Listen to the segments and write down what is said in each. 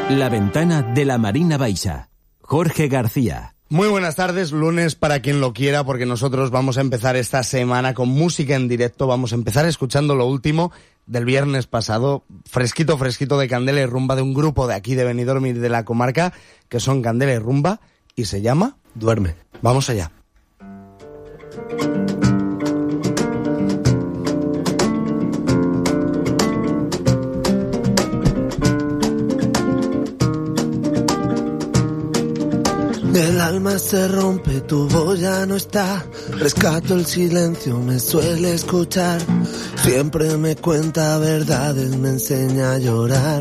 La ventana de la Marina Baixa. Jorge García. Muy buenas tardes, lunes para quien lo quiera, porque nosotros vamos a empezar esta semana con música en directo. Vamos a empezar escuchando lo último del viernes pasado, fresquito de Candela y Rumba, de un grupo de aquí de Benidorm y de la comarca, que son Candela y Rumba, y se llama Duerme. Vamos allá. El alma se rompe, tu voz ya no está. Rescato el silencio, me suele escuchar. Siempre me cuenta verdades, me enseña a llorar.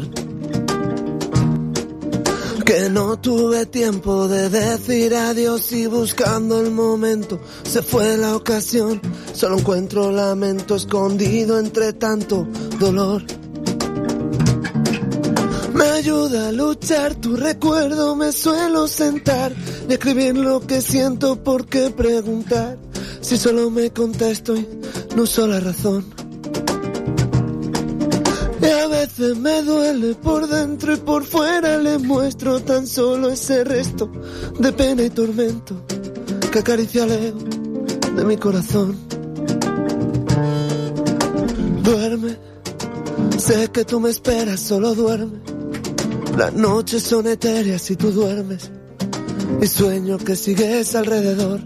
Que no tuve tiempo de decir adiós y buscando el momento se fue la ocasión. Solo encuentro lamento escondido entre tanto dolor. Me ayuda a luchar, tu recuerdo me suelo sentar y escribir lo que siento, por qué preguntar si solo me contesto y no uso la razón. Y a veces me duele por dentro y por fuera le muestro tan solo ese resto de pena y tormento que acaricia el ego de mi corazón. Duerme, sé que tú me esperas, solo duerme. Las noches son etéreas y tú duermes y sueño que sigues alrededor.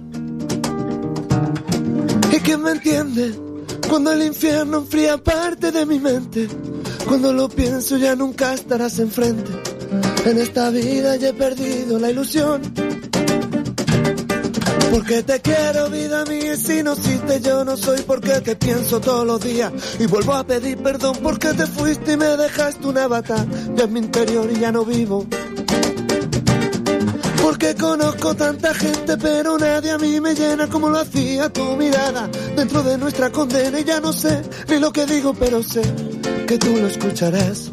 ¿Y quién me entiende cuando el infierno enfría parte de mi mente? Cuando lo pienso ya nunca estarás enfrente. En esta vida ya he perdido la ilusión. Porque te quiero, vida mía, y si no existe yo no soy, porque te pienso todos los días y vuelvo a pedir perdón porque te fuiste y me dejaste un avatar ya en mi interior y ya no vivo. Porque conozco tanta gente pero nadie a mí me llena como lo hacía tu mirada dentro de nuestra condena y ya no sé ni lo que digo pero sé que tú lo escucharás.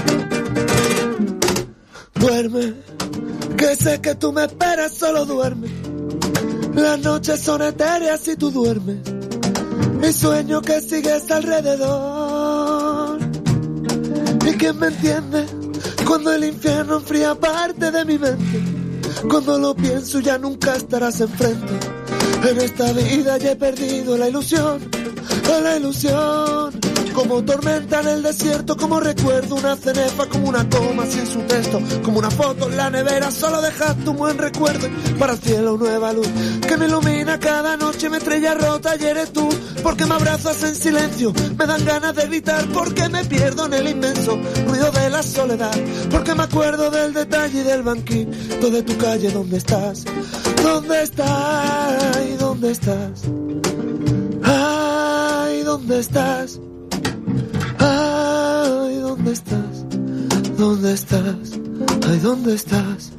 Duerme, que sé que tú me esperas, solo duerme. Las noches son etéreas y tú duermes y sueño que sigues alrededor. ¿Y quién me entiende cuando el infierno enfría parte de mi mente? Cuando lo pienso ya nunca estarás enfrente. En esta vida ya he perdido la ilusión, la ilusión. Como tormenta en el desierto, como recuerdo una cenefa, como una toma sin su texto, como una foto en la nevera, solo dejaste un buen recuerdo para el cielo nueva luz que me ilumina cada noche, me estrella rota y eres tú, porque me abrazas en silencio, me dan ganas de gritar, porque me pierdo en el inmenso ruido de la soledad, porque me acuerdo del detalle y del banquito de tu calle. ¿Dónde estás? ¿Dónde estás? Ay, ¿dónde estás? Ay, ¿dónde estás? Ay, ¿dónde estás? ¿Dónde estás? Ay, ¿dónde estás?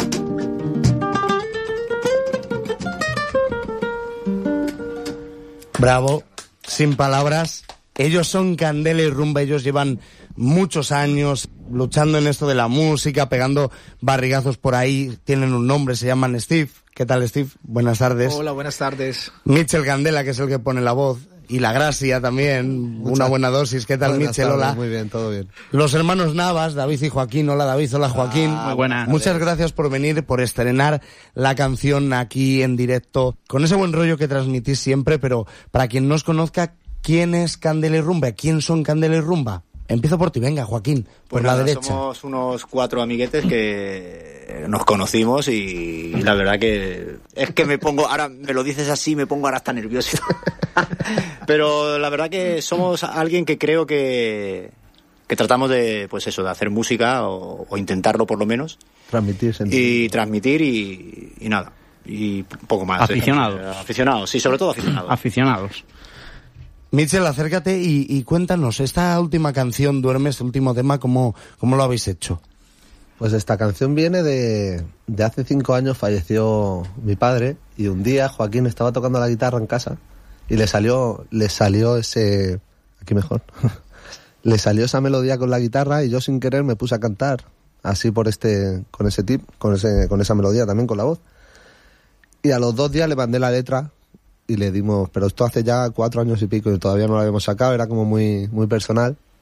Bravo, sin palabras. Ellos son Candela y Rumba, ellos llevan muchos años luchando en esto de la música, pegando barrigazos por ahí, tienen un nombre, se llaman Steve. ¿Qué tal, Steve? Buenas tardes. Hola, buenas tardes. Michel Candela, que es el que pone la voz. Y la Gracia también, una buena dosis. ¿Qué tal, Michel? Hola. Muy bien, todo bien. Los hermanos Navas, David y Joaquín. Hola, David. Hola, Joaquín. Muy buenas. Muchas gracias por venir, por estrenar la canción aquí en directo, con ese buen rollo que transmitís siempre, pero para quien no os conozca, ¿quién es Candela y Rumba? ¿Quién son Candela y Rumba? Empiezo por ti, venga, Joaquín, por la derecha. Somos unos 4 amiguetes que nos conocimos y la verdad que es que me pongo, ahora me lo dices así, me pongo ahora hasta nervioso. Pero la verdad que somos alguien que creo que tratamos de, pues eso, de hacer música o intentarlo por lo menos. Transmitir. Y transmitir y nada. Y poco más. Aficionados. Aficionados, sí, sobre todo aficionados. Aficionados. Michel, acércate y cuéntanos, esta última canción, Duerme, este último tema, ¿cómo lo habéis hecho? Pues esta canción viene de hace 5 años, falleció mi padre, y un día Joaquín estaba tocando la guitarra en casa y le salió ese... Aquí mejor. Le salió esa melodía con la guitarra y yo sin querer me puse a cantar así con esa melodía también con la voz. Y a los 2 días le mandé la letra y le dimos, pero esto hace ya 4 años y pico y todavía no lo habíamos sacado, era como muy, muy personal.